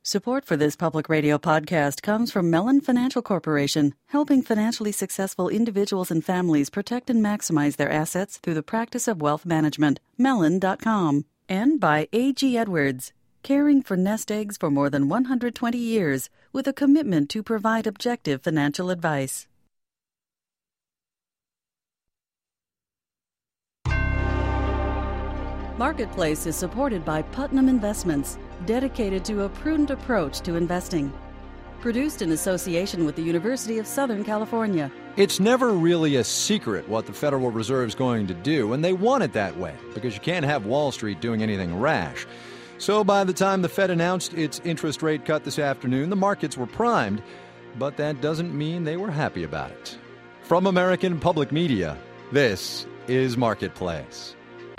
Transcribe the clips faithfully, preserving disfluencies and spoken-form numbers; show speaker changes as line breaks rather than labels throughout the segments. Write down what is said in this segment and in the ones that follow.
Support for this public radio podcast comes from Mellon Financial Corporation, helping financially successful individuals and families protect and maximize their assets through the practice of wealth management. Mellon dot com. And by A G Edwards, caring for nest eggs for more than one hundred twenty years with a commitment to provide objective financial advice. Marketplace is supported by Putnam Investments, dedicated to a prudent approach to investing. Produced in association with the University of Southern California.
It's never really a secret what the Federal Reserve is going to do, and they want it that way, because you can't have Wall Street doing anything rash. So by the time the Fed announced its interest rate cut this afternoon, the markets were primed, but that doesn't mean they were happy about it. From American Public Media, this is Marketplace.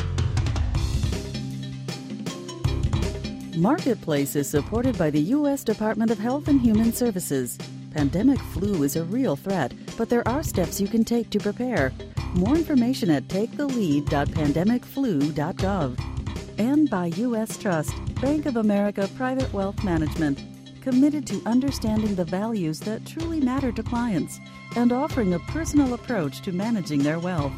Marketplace is supported by the U S Department of Health and Human Services. Pandemic flu is a real threat, but there are steps you can take to prepare. More information at take the lead dot pandemic flu dot gov. And by U S Trust, Bank of America Private Wealth Management, committed to understanding the values that truly matter to clients and offering a personal approach to managing their wealth.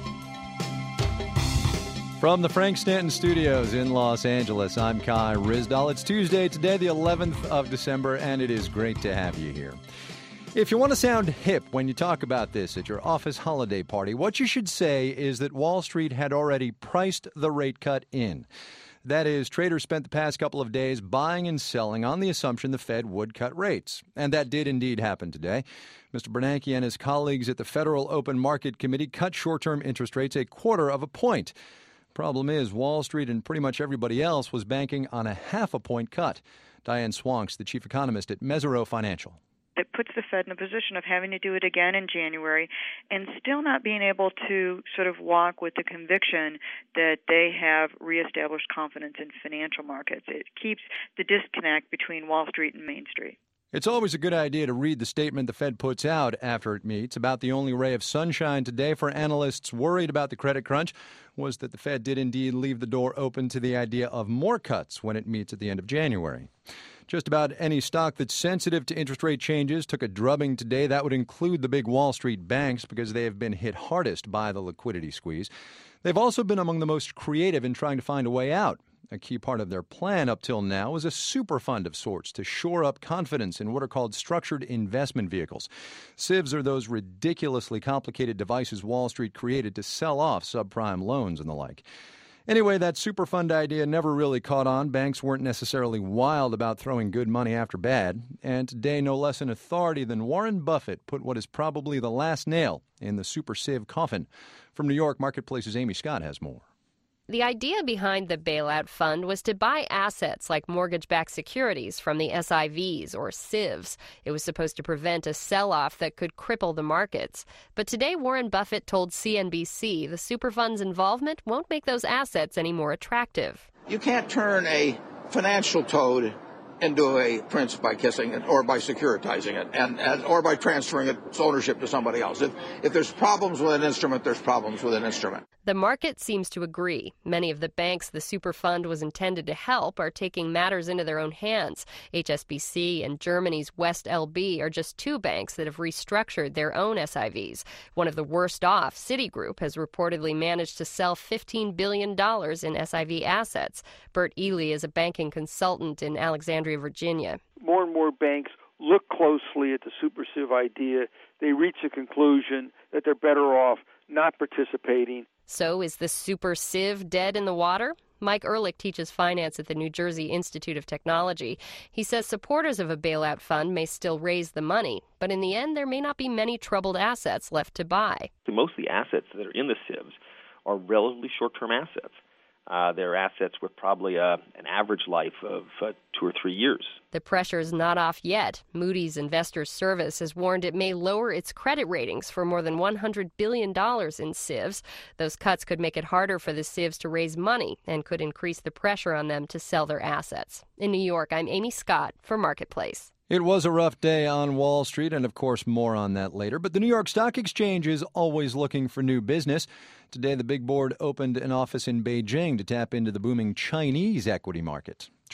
From the Frank Stanton Studios in Los Angeles, I'm Kai Ryssdal. It's Tuesday, today the eleventh of December, and it is great to have you here. If you want to sound hip when you talk about this at your office holiday party, what you should say is that Wall Street had already priced the rate cut in. That is, traders spent the past couple of days buying and selling on the assumption the Fed would cut rates. And that did indeed happen today. Mister Bernanke and his colleagues at the Federal Open Market Committee cut short-term interest rates a quarter of a point. Problem is, Wall Street and pretty much everybody else was banking on a half a point cut. Diane Swonks, the chief economist at Mesirow Financial.
It puts the Fed in a position of having to do it again in January and still not being able to sort of walk with the conviction that they have reestablished confidence in financial markets. It keeps the disconnect between Wall Street and Main Street.
It's always a good idea to read the statement the Fed puts out after it meets. About the only ray of sunshine today for analysts worried about the credit crunch was that the Fed did indeed leave the door open to the idea of more cuts when it meets at the end of January. Just about any stock that's sensitive to interest rate changes took a drubbing today. That would include the big Wall Street banks because they have been hit hardest by the liquidity squeeze. They've also been among the most creative in trying to find a way out. A key part of their plan up till now was a super fund of sorts to shore up confidence in what are called structured investment vehicles. S I Vs are those ridiculously complicated devices Wall Street created to sell off subprime loans and the like. Anyway, that super fund idea never really caught on. Banks weren't necessarily wild about throwing good money after bad. And today, no less an authority than Warren Buffett put what is probably the last nail in the super civ coffin. From New York, Marketplace's Amy Scott has more.
The idea behind the bailout fund was to buy assets like mortgage-backed securities from the S I Vs or S I Vs. It was supposed to prevent a sell-off that could cripple the markets. But today, Warren Buffett told C N B C the Superfund's involvement won't make those assets any more attractive.
You can't turn a financial toad into a prince by kissing it or by securitizing it and, and or by transferring its ownership to somebody else. If, if there's problems with an instrument, there's problems with an instrument.
The market seems to agree. Many of the banks the Superfund was intended to help are taking matters into their own hands. H S B C and Germany's West L B are just two banks that have restructured their own S I Vs. One of the worst off, Citigroup, has reportedly managed to sell fifteen billion dollars in S I V assets. Bert Ely is a banking consultant in Alexandria, Virginia.
More and more banks look closely at the super civ idea. They reach a conclusion that they're better off not participating.
So is the super civ dead in the water? Mike Ehrlich teaches finance at the New Jersey Institute of Technology. He says supporters of a bailout fund may still raise the money, but in the end, there may not be many troubled assets left to buy.
Most of the assets that are in the civs are relatively short-term assets. Uh, they're assets with probably a, an average life of uh, two or three years.
The pressure is not off yet. Moody's Investors Service has warned it may lower its credit ratings for more than one hundred billion dollars in civs. Those cuts could make it harder for the civs to raise money and could increase the pressure on them to sell their assets. In New York, I'm Amy Scott for Marketplace.
It was a rough day on Wall Street, and of course more on that later. But the New York Stock Exchange is always looking for new business. Today, the big board opened an office in Beijing to tap into the booming Chinese equity market.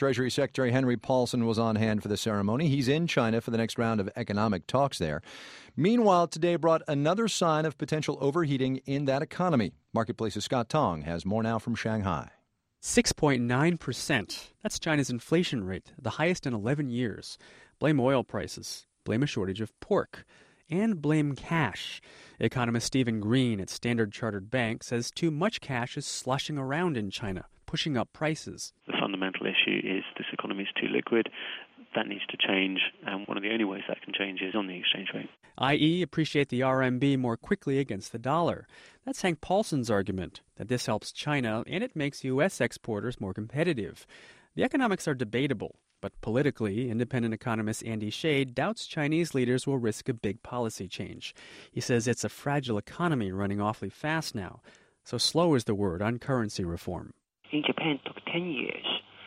Treasury Secretary Henry Paulson was on hand for the ceremony. He's in China for the next round of economic talks there. Meanwhile, today brought another sign of potential overheating in that economy. Marketplace's Scott Tong has more now from Shanghai.
six point nine percent. That's China's inflation rate, the highest in eleven years. Blame oil prices, blame a shortage of pork, and blame cash. Economist Stephen Green at Standard Chartered Bank says too much cash is sloshing around in China, pushing up prices.
The fundamental issue is this economy is too liquid. That needs to change, and one of the only ways that can change is on the exchange rate.
that is, appreciate the R M B more quickly against the dollar. That's Hank Paulson's argument, that this helps China and it makes U S exporters more competitive. The economics are debatable, but politically, independent economist Andy Shade doubts Chinese leaders will risk a big policy change. He says it's a fragile economy running awfully fast now, so slow is the word on currency reform.
In Japan, it took ten years.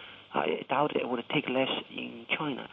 I doubt it would take less in China.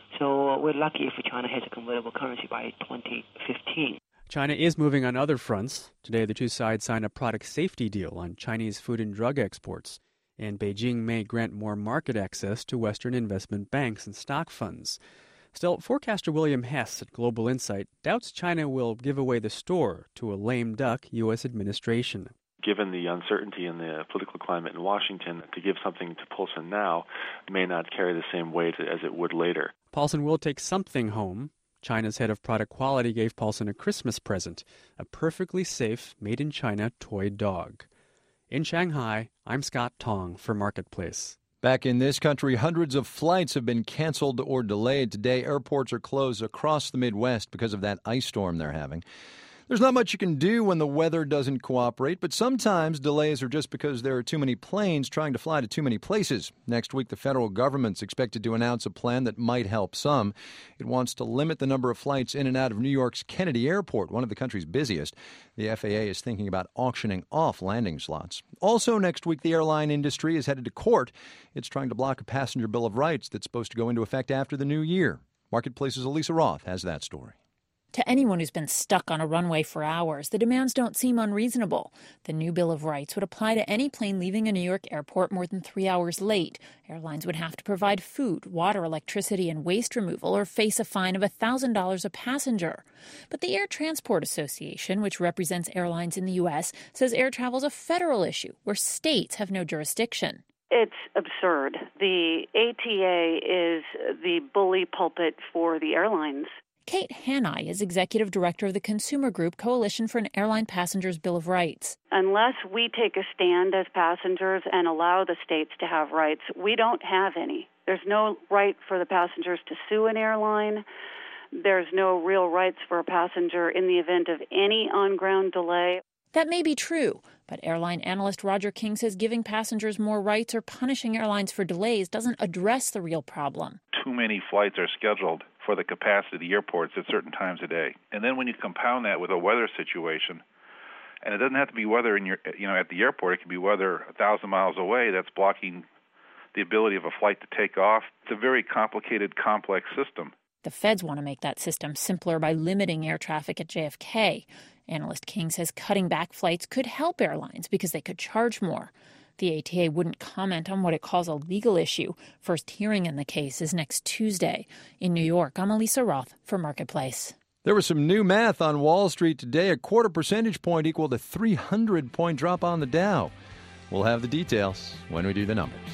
So we're lucky if China has a convertible currency by twenty fifteen.
China is moving on other fronts. Today, the two sides signed a product safety deal on Chinese food and drug exports. And Beijing may grant more market access to Western investment banks and stock funds. Still, forecaster William Hess at Global Insight doubts China will give away the store to a lame duck U S administration.
Given the uncertainty in the political climate in Washington, to give something to Paulson now may not carry the same weight as it would later.
Paulson will take something home. China's head of product quality gave Paulson a Christmas present, a perfectly safe, made-in-China toy dog. In Shanghai, I'm Scott Tong for Marketplace.
Back in this country, hundreds of flights have been canceled or delayed. Today, airports are closed across the Midwest because of that ice storm they're having. There's not much you can do when the weather doesn't cooperate, but sometimes delays are just because there are too many planes trying to fly to too many places. Next week, the federal government's expected to announce a plan that might help some. It wants to limit the number of flights in and out of New York's Kennedy Airport, one of the country's busiest. The F A A is thinking about auctioning off landing slots. Also next week, the airline industry is headed to court. It's trying to block a passenger bill of rights that's supposed to go into effect after the new year. Marketplace's Elisa Roth has that story.
To anyone who's been stuck on a runway for hours, the demands don't seem unreasonable. The new Bill of Rights would apply to any plane leaving a New York airport more than three hours late. Airlines would have to provide food, water, electricity, and waste removal or face a fine of one thousand dollars a passenger. But the Air Transport Association, which represents airlines in the U S, says air travel is a federal issue where states have no jurisdiction.
It's absurd. The A T A is the bully pulpit for the airlines.
Kate Hanai is executive director of the consumer group Coalition for an Airline Passengers Bill of Rights.
Unless we take a stand as passengers and allow the states to have rights, we don't have any. There's no right for the passengers to sue an airline. There's no real rights for a passenger in the event of any on-ground delay.
That may be true, but airline analyst Roger King says giving passengers more rights or punishing airlines for delays doesn't address the real problem.
Too many flights are scheduled for the capacity of the airports at certain times a day. And then when you compound that with a weather situation, and it doesn't have to be weather in your, you know, at the airport, it can be weather a thousand miles away that's blocking the ability of a flight to take off. It's a very complicated, complex system.
The feds want to make that system simpler by limiting air traffic at J F K. Analyst King says cutting back flights could help airlines because they could charge more. The A T A wouldn't comment on what it calls a legal issue. First hearing in the case is next Tuesday. In New York, I'm Elisa Roth for Marketplace.
There was some new math on Wall Street today. A quarter percentage point equal to three hundred point drop on the Dow. We'll have the details when we do the numbers.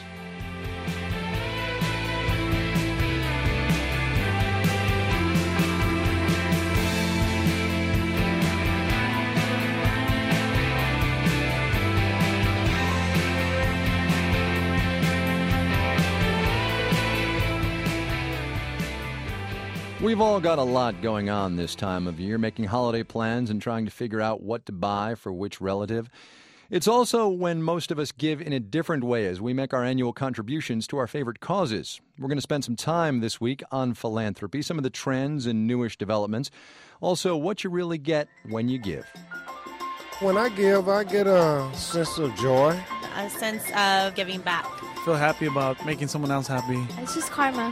We've all got a lot going on this time of year, making holiday plans and trying to figure out what to buy for which relative. It's also when most of us give in a different way as we make our annual contributions to our favorite causes. We're going to spend some time this week on philanthropy, some of the trends and newish developments. Also, what you really get when you give.
When I give, I get a sense of joy.
A sense of giving back.
Feel happy about making someone else happy.
It's just karma.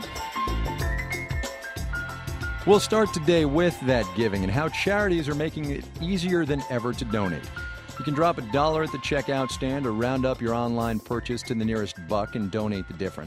We'll start today with that giving and how charities are making it easier than ever to donate. You can drop a dollar at the checkout stand or round up your online purchase to the nearest buck and donate the difference.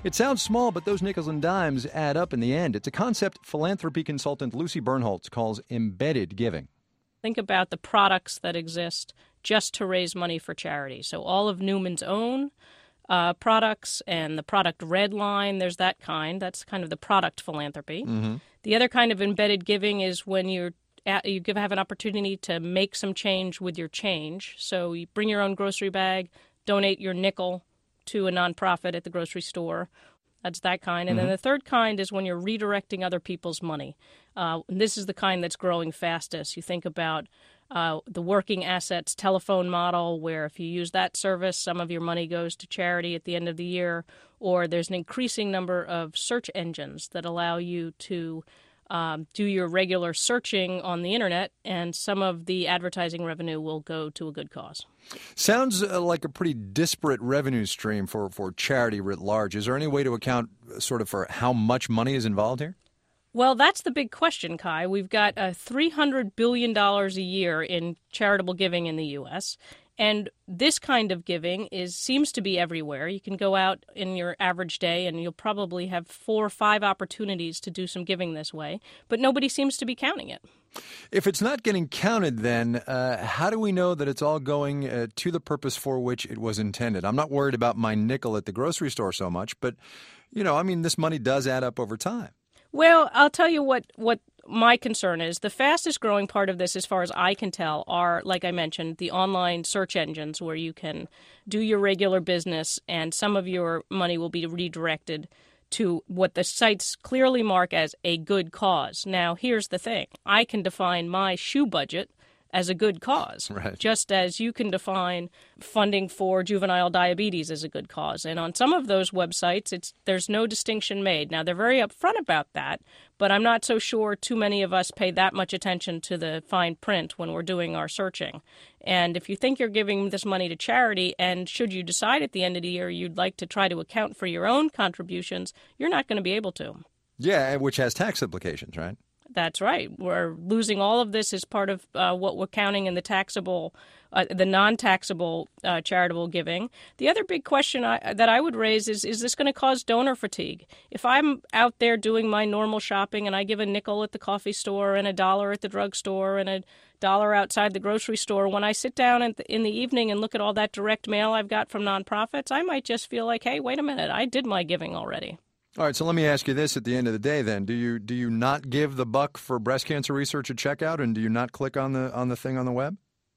It sounds small, but those nickels and dimes add up in the end. It's a concept philanthropy consultant Lucy Bernholtz calls embedded giving.
Think about the products that exist just to raise money for charity. So all of Newman's own uh, products and the product red line, there's that kind. That's kind of the product philanthropy.
Mm-hmm.
The other kind of embedded giving is when you're at, you give, have an opportunity to make some change with your change. So you bring your own grocery bag, donate your nickel to a nonprofit at the grocery store. That's that kind. And mm-hmm. then the third kind is when you're redirecting other people's money. Uh, this is the kind that's growing fastest. You think about uh, the working assets telephone model, where if you use that service, some of your money goes to charity at the end of the year. Or there's an increasing number of search engines that allow you to um, do your regular searching on the internet, and some of the advertising revenue will go to a good cause.
Sounds uh, like a pretty disparate revenue stream for, for charity writ large. Is there any way to account uh, sort of for how much money is involved here?
Well, that's the big question, Kai. We've got uh, three hundred billion dollars a year in charitable giving in the U S, and this kind of giving is seems to be everywhere. You can go out in your average day and you'll probably have four or five opportunities to do some giving this way, but nobody seems to be counting it.
If it's not getting counted, then uh, how do we know that it's all going uh, to the purpose for which it was intended? I'm not worried about my nickel at the grocery store so much, but, you know, I mean, this money does add up over time.
Well, I'll tell you what, what my concern is. The fastest growing part of this, as far as I can tell, are, like I mentioned, the online search engines where you can do your regular business and some of your money will be redirected to what the sites clearly mark as a good cause. Now, here's the thing. I can define my shoe budget as a good cause,
right,
just as you can define funding for juvenile diabetes as a good cause. And on some of those websites, it's there's no distinction made. Now, they're very upfront about that, but I'm not so sure too many of us pay that much attention to the fine print when we're doing our searching. And if you think you're giving this money to charity, and should you decide at the end of the year you'd like to try to account for your own contributions, you're not going to be able to.
Yeah, which has tax implications, right?
That's right. We're losing all of this as part of uh, what we're counting in the taxable, uh, the non-taxable uh, charitable giving. The other big question I, that I would raise is, is this going to cause donor fatigue? If I'm out there doing my normal shopping and I give a nickel at the coffee store and a dollar at the drugstore and a dollar outside the grocery store, when I sit down in the, in the evening and look at all that direct mail I've got from nonprofits, I might just feel like, hey, wait a minute, I did my giving already.
All right, so let me ask you this at the end of the day then. Do you do you not give the buck for breast cancer research at checkout, and do you not click on the on the thing on the web?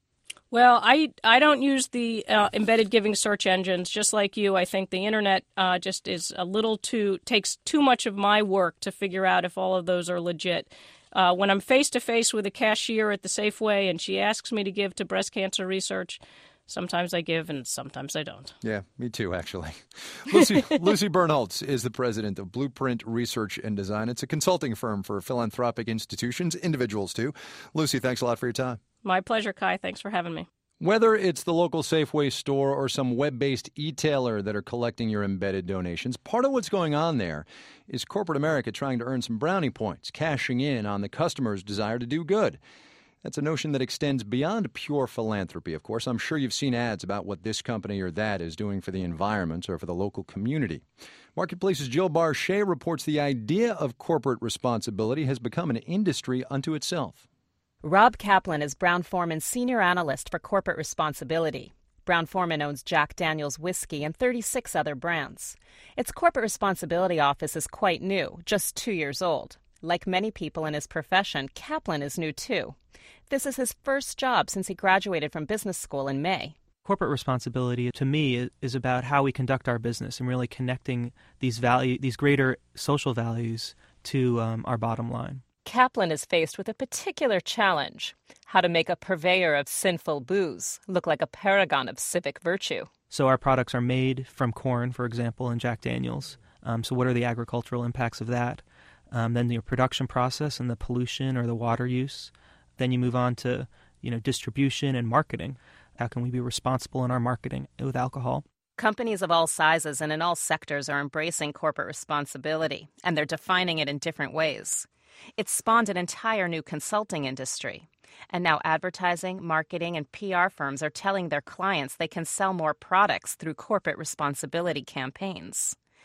Well, I, I don't use the uh, embedded giving search engines. Just like you, I think the internet uh, just is a little too, takes too much of my work to figure out if all of those are legit. Uh, when I'm face-to-face with a cashier at the Safeway and she asks me to give to breast cancer research, sometimes I give and sometimes I don't.
Yeah, me too, actually. Lucy, Lucy Bernholtz is the president of Blueprint Research and Design. It's a consulting firm for philanthropic institutions, individuals too. Lucy, thanks a lot for your time.
My pleasure, Kai. Thanks for having me.
Whether it's the local Safeway store or some web-based e-tailer that are collecting your embedded donations, part of what's going on there is corporate America trying to earn some brownie points, cashing in on the customer's desire to do good. That's a notion that extends beyond pure philanthropy, of course. I'm sure you've seen ads about what this company or that is doing for the environment or for the local community. Marketplace's Jill Barchet reports the idea of corporate responsibility has become an industry unto itself.
Rob Kaplan is Brown-Forman's senior analyst for corporate responsibility. Brown-Forman owns Jack Daniel's whiskey and thirty-six other brands. Its corporate responsibility office is quite new, just two years old. Like many people in his profession, Kaplan is new too. This is his first job since he graduated from business school in May.
Corporate responsibility, to me, is about how we conduct our business and really connecting these value, these greater social values to um, our bottom line.
Kaplan is faced with a particular challenge: how to make a purveyor of sinful booze look like a paragon of civic virtue.
So our products are made from corn, for example, in Jack Daniel's. Um, so what are the agricultural impacts of that? Um, then your production process and the pollution or the water use. Then you move on to, you know, distribution and marketing. How can we be responsible in our marketing with alcohol?
Companies of all sizes and in all sectors are embracing corporate responsibility, and they're defining it in different ways. It's spawned an entire new consulting industry. And now advertising, marketing, and P R firms are telling their clients they can sell more products through corporate responsibility campaigns.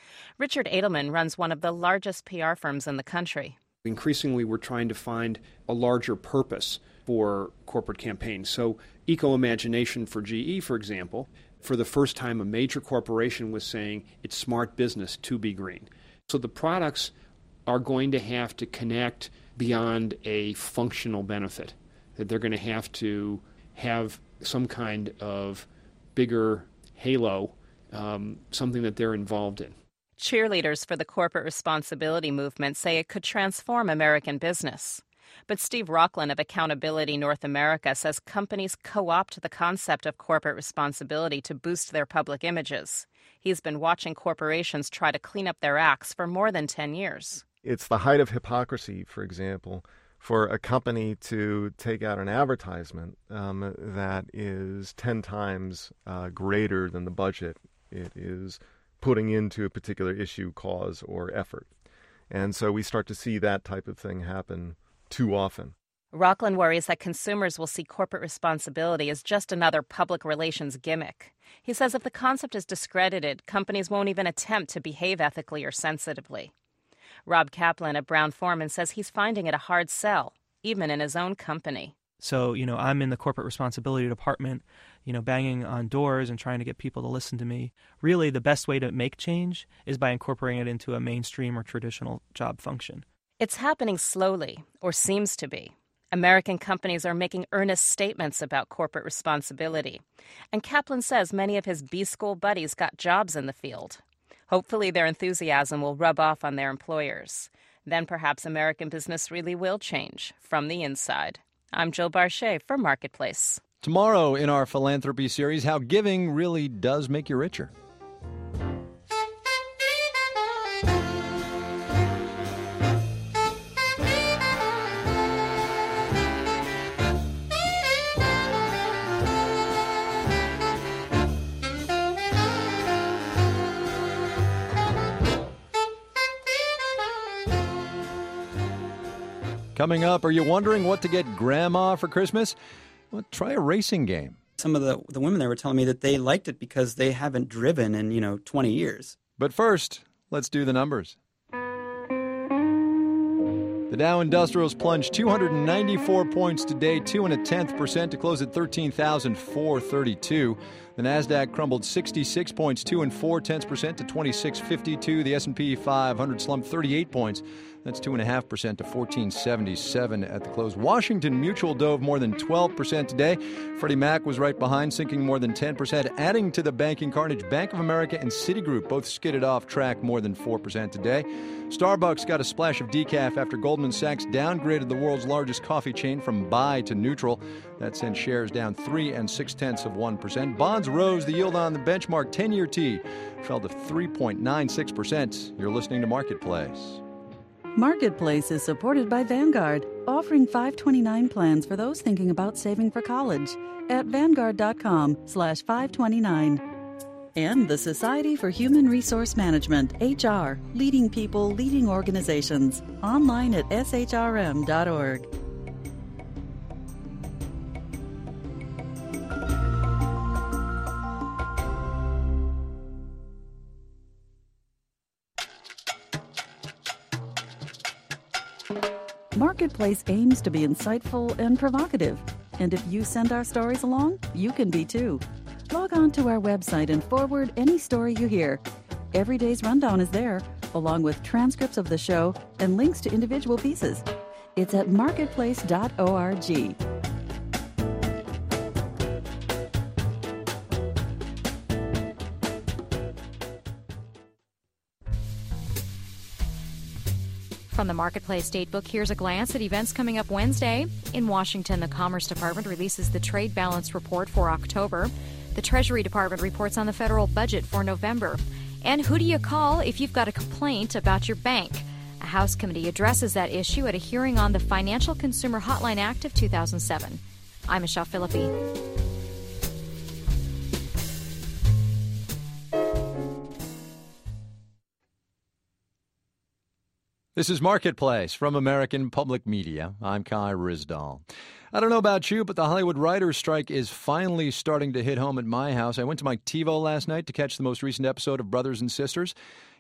Richard Edelman runs one of the largest P R firms in the country.
Increasingly, we're trying to find a larger purpose for corporate campaigns. So Eco-Imagination for G E, for example, for the first time a major corporation was saying it's smart business to be green. So the products are going to have to connect beyond a functional benefit, that they're going to have to have some kind of bigger halo, um, something that they're involved in.
Cheerleaders for the corporate responsibility movement say it could transform American business. But Steve Rocklin of Accountability North America says companies co-opt the concept of corporate responsibility to boost their public images. He's been watching corporations try to clean up their acts for more than ten years.
It's the height of hypocrisy, for example, for a company to take out an advertisement um, that is ten times uh, greater than the budget it is putting into a particular issue, cause, or effort. And so we start to see that type of thing happen too often.
Rocklin worries that consumers will see corporate responsibility as just another public relations gimmick. He says if the concept is discredited, companies won't even attempt to behave ethically or sensitively. Rob Kaplan of Brown-Forman says he's finding it a hard sell, even in his own company.
So, you know, I'm in the corporate responsibility department, you know, banging on doors and trying to get people to listen to me. Really, the best way to make change is by incorporating it into a mainstream or traditional job function.
It's happening slowly, or seems to be. American companies are making earnest statements about corporate responsibility. And Kaplan says many of his B-school buddies got jobs in the field. Hopefully their enthusiasm will rub off on their employers. Then perhaps American business really will change from the inside. I'm Jill Barchet for Marketplace.
Tomorrow in our philanthropy series, how giving really does make you richer. Coming up, are you wondering what to get Grandma for Christmas? Well, try a racing game.
Some of the, the women there were telling me that they liked it because they haven't driven in, you know, twenty years.
But first, let's do the numbers. The Dow Industrials plunged two hundred ninety-four points today, two and a tenth percent to close at thirteen thousand four hundred thirty-two. The Nasdaq crumbled sixty-six points, two and four tenths percent to twenty-six fifty-two. The S and P five hundred slumped thirty-eight points. That's two and a half percent to fourteen seventy-seven at the close. Washington Mutual dove more than twelve percent today. Freddie Mac was right behind, sinking more than ten percent, adding to the banking carnage. Bank of America and Citigroup both skidded off track more than four percent today. Starbucks got a splash of decaf after Goldman Sachs downgraded the world's largest coffee chain from buy to neutral. That sent shares down three and six tenths of one percent. Bonds rose. The yield on the benchmark ten-year T fell to three point nine six percent. You're listening to Marketplace.
Marketplace is supported by Vanguard, offering five twenty-nine plans for those thinking about saving for college at vanguard.com slash 529. And the Society for Human Resource Management, H R, leading people, leading organizations, online at s h r m dot org. Marketplace aims to be insightful and provocative. And if you send our stories along, you can be too. Log on to our website and forward any story you hear. Every day's rundown is there, along with transcripts of the show and links to individual pieces. It's at marketplace dot org.
From the Marketplace Datebook, here's a glance at events coming up Wednesday. In Washington, the Commerce Department releases the Trade Balance Report for October. The Treasury Department reports on the federal budget for November. And who do you call if you've got a complaint about your bank? A House committee addresses that issue at a hearing on the Financial Consumer Hotline Act of two thousand seven. I'm Michelle Philippi.
This is Marketplace from American Public Media. I'm Kai Ryssdal. I don't know about you, but the Hollywood writers' strike is finally starting to hit home at my house. I went to my TiVo last night to catch the most recent episode of Brothers and Sisters.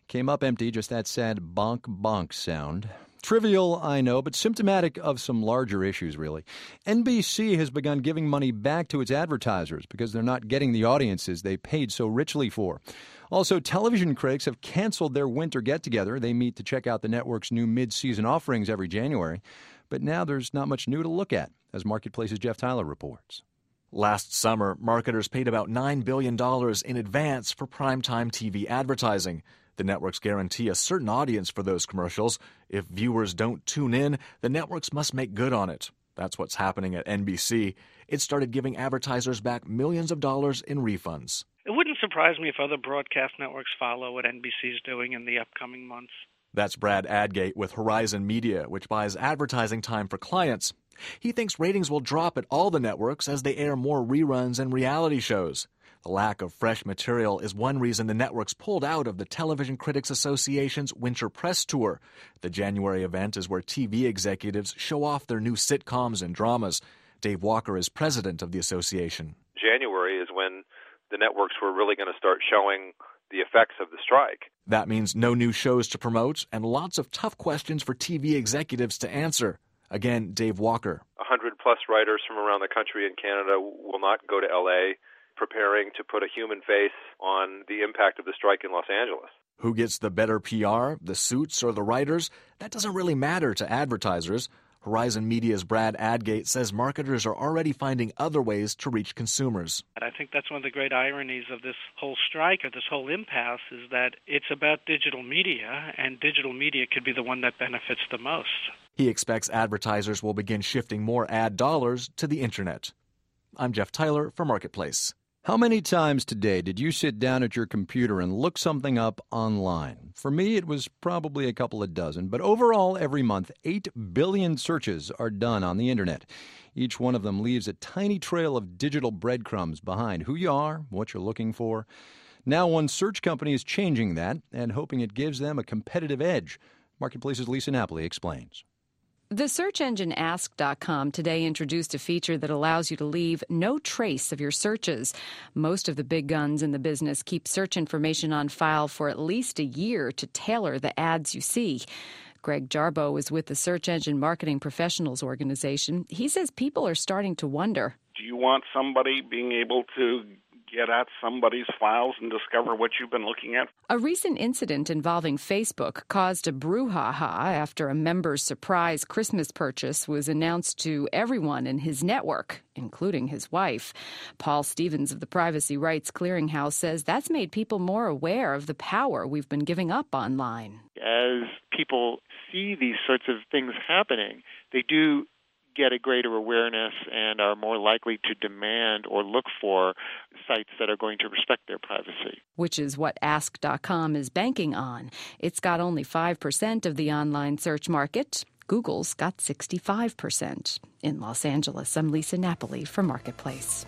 Came up empty, just that sad bonk bonk sound. Trivial, I know, but symptomatic of some larger issues, really. N B C has begun giving money back to its advertisers because they're not getting the audiences they paid so richly for. Also, television critics have canceled their winter get-together. They meet to check out the network's new mid-season offerings every January. But now there's not much new to look at, as Marketplace's Jeff Tyler reports.
Last summer, marketers paid about nine billion dollars in advance for primetime T V advertising. The networks guarantee a certain audience for those commercials. If viewers don't tune in, the networks must make good on it. That's what's happening at N B C. It started giving advertisers back millions of dollars in refunds.
It wouldn't surprise me if other broadcast networks follow what N B C is doing in the upcoming months.
That's Brad Adgate with Horizon Media, which buys advertising time for clients. He thinks ratings will drop at all the networks as they air more reruns and reality shows. The lack of fresh material is one reason the networks pulled out of the Television Critics Association's Winter Press Tour. The January event is where T V executives show off their new sitcoms and dramas. Dave Walker is president of the association.
January is when the networks were really going to start showing the effects of the strike.
That means no new shows to promote and lots of tough questions for T V executives to answer. Again, Dave Walker.
A hundred plus writers from around the country and Canada will not go to L A preparing to put a human face on the impact of the strike in Los Angeles.
Who gets the better P R, the suits, or the writers? That doesn't really matter to advertisers. Horizon Media's Brad Adgate says marketers are already finding other ways to reach consumers.
I think that's one of the great ironies of this whole strike or this whole impasse is that it's about digital media, and digital media could be the one that benefits the most.
He expects advertisers will begin shifting more ad dollars to the Internet. I'm Jeff Tyler for Marketplace.
How many times today did you sit down at your computer and look something up online? For me, it was probably a couple of dozen, but overall, every month, eight billion searches are done on the Internet. Each one of them leaves a tiny trail of digital breadcrumbs behind who you are, what you're looking for. Now, one search company is changing that and hoping it gives them a competitive edge. Marketplace's Lisa Napoli explains.
The search engine ask dot com today introduced a feature that allows you to leave no trace of your searches. Most of the big guns in the business keep search information on file for at least a year to tailor the ads you see. Greg Jarbo is with the Search Engine Marketing Professionals Organization. He says people are starting to wonder.
Do you want somebody being able to get at somebody's files and discover what you've been looking at?
A recent incident involving Facebook caused a brouhaha after a member's surprise Christmas purchase was announced to everyone in his network, including his wife. Paul Stevens of the Privacy Rights Clearinghouse says that's made people more aware of the power we've been giving up online.
As people see these sorts of things happening, they do get a greater awareness and are more likely to demand or look for sites that are going to respect their privacy.
Which is what ask dot com is banking on. It's got only five percent of the online search market. Google's got sixty-five percent. In Los Angeles, I'm Lisa Napoli for Marketplace.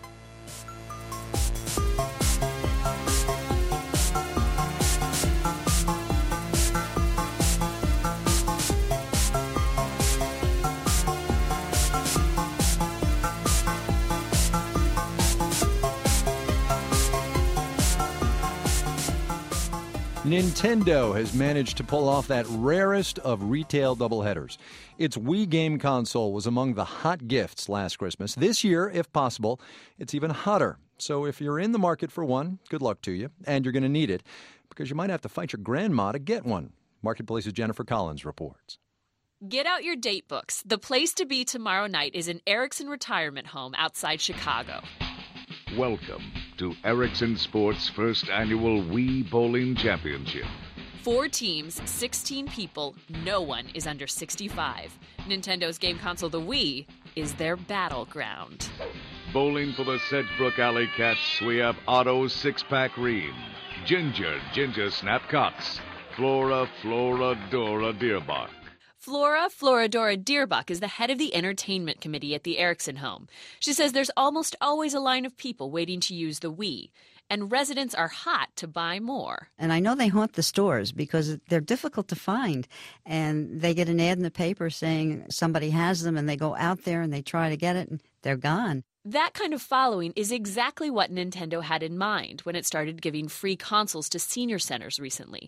Nintendo has managed to pull off that rarest of retail doubleheaders. Its Wii game console was among the hot gifts last Christmas. This year, if possible, it's even hotter. So if you're in the market for one, good luck to you. And you're going to need it because you might have to fight your grandma to get one. Marketplace's Jennifer Collins reports.
Get out your date books. The place to be tomorrow night is an Erickson retirement home outside Chicago.
Welcome to Erickson Sports' first annual Wii Bowling Championship.
Four teams, sixteen people, no one is under sixty-five. Nintendo's game console, the Wii, is their battleground.
Bowling for the Sedgebrook Alley Cats, we have Otto Six-Pack Ream, Ginger, Ginger Snap Cox, Flora, Flora, Dora Deerbach.
Flora Floradora Deerbach is the head of the entertainment committee at the Erickson home. She says there's almost always a line of people waiting to use the Wii, and residents are hot to buy more.
And I know they haunt the stores because they're difficult to find, and they get an ad in the paper saying somebody has them, and they go out there and they try to get it, and they're gone.
That kind of following is exactly what Nintendo had in mind when it started giving free consoles to senior centers recently.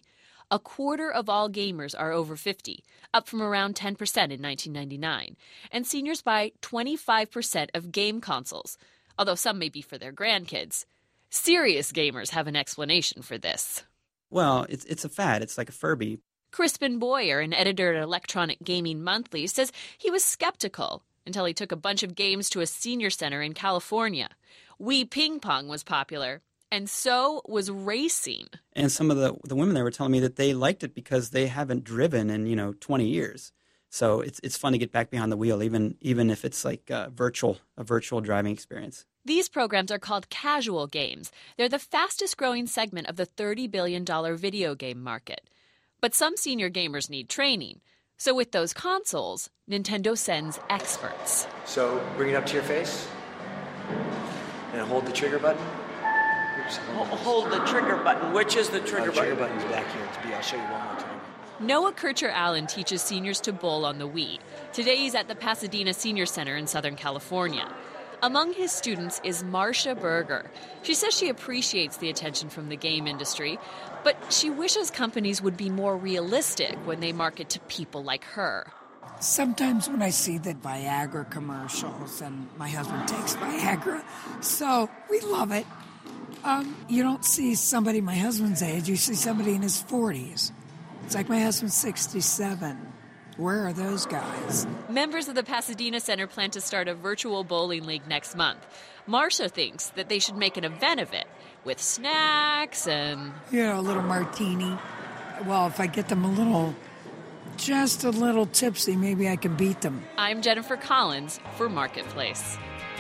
A quarter of all gamers are over fifty, up from around ten percent in nineteen ninety-nine. And seniors buy twenty-five percent of game consoles, although some may be for their grandkids. Serious gamers have an explanation for this.
Well, it's it's a fad. It's like a Furby.
Crispin Boyer, an editor at Electronic Gaming Monthly, says he was skeptical until he took a bunch of games to a senior center in California. Wii Ping Pong was popular, and so was racing.
And some of the the women there were telling me that they liked it because they haven't driven in, you know, twenty years. So it's it's fun to get back behind the wheel, even even if it's like a virtual a virtual driving experience.
These programs are called casual games. They're the fastest growing segment of the thirty billion dollars video game market. But some senior gamers need training. So with those consoles, Nintendo sends experts.
So bring it up to your face and hold the trigger button. Oops,
hold the trigger button. Which is the trigger
uh,
button?
Trigger button's back here. It's B. I'll show you one more time.
Noah Kircher-Allen teaches seniors to bowl on the Wii. Today he's at the Pasadena Senior Center in Southern California. Among his students is Marcia Berger. She says she appreciates the attention from the game industry, but she wishes companies would be more realistic when they market to people like her.
Sometimes when I see the Viagra commercials, and my husband takes Viagra, so we love it. Um, you don't see somebody my husband's age, you see somebody in his forties. It's like my husband's sixty-seven. Where are those guys?
Members of the Pasadena Center plan to start a virtual bowling league next month. Marcia thinks that they should make an event of it with snacks and...
You know, a little martini. Well, if I get them a little, just a little tipsy, maybe I can beat them.
I'm Jennifer Collins for Marketplace.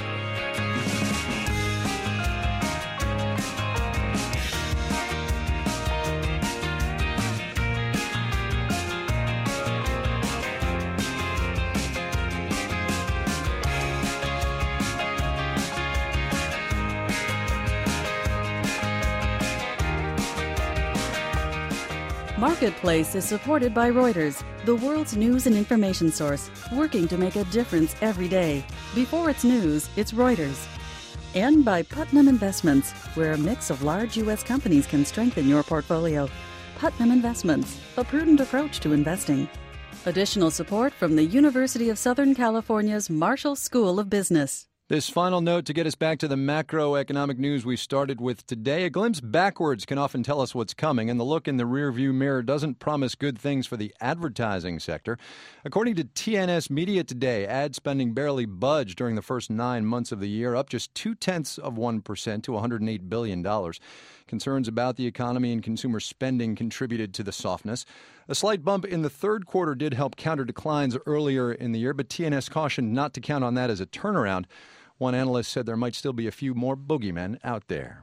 Marketplace is supported by Reuters, the world's news and information source, working to make a difference every day. Before it's news, it's Reuters. And by Putnam Investments, where a mix of large U S companies can strengthen your portfolio. Putnam Investments, a prudent approach to investing. Additional support from the University of Southern California's Marshall School of Business.
This final note to get us back to the macroeconomic news we started with today. A glimpse backwards can often tell us what's coming, and the look in the rearview mirror doesn't promise good things for the advertising sector. According to T N S Media today, ad spending barely budged during the first nine months of the year, up just two-tenths of one percent to one hundred eight billion dollars. Concerns about the economy and consumer spending contributed to the softness. A slight bump in the third quarter did help counter declines earlier in the year, but T N S cautioned not to count on that as a turnaround. One analyst said there might still be a few more boogeymen out there.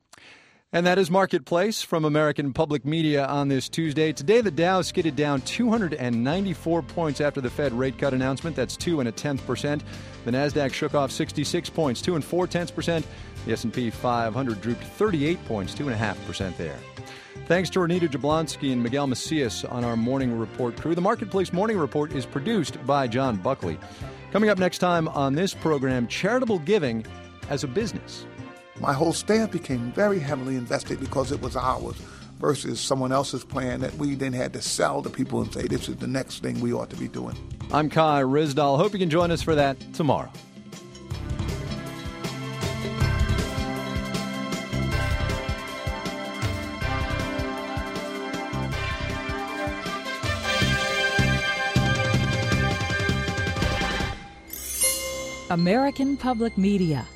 And that is Marketplace from American Public Media on this Tuesday. Today, the Dow skidded down two hundred ninety-four points after the Fed rate cut announcement. That's two and a tenth percent. The Nasdaq shook off sixty-six points, two and four tenths percent. The S and P five hundred drooped thirty-eight points, two and a half percent there. Thanks to Renita Jablonski and Miguel Macias on our Morning Report crew. The Marketplace Morning Report is produced by John Buckley. Coming up next time on this program, charitable giving as a business.
My whole staff became very heavily invested because it was ours versus someone else's plan that we then had to sell to people and say, this is the next thing we ought to be doing.
I'm Kai Rizdal. Hope you can join us for that tomorrow.
American Public Media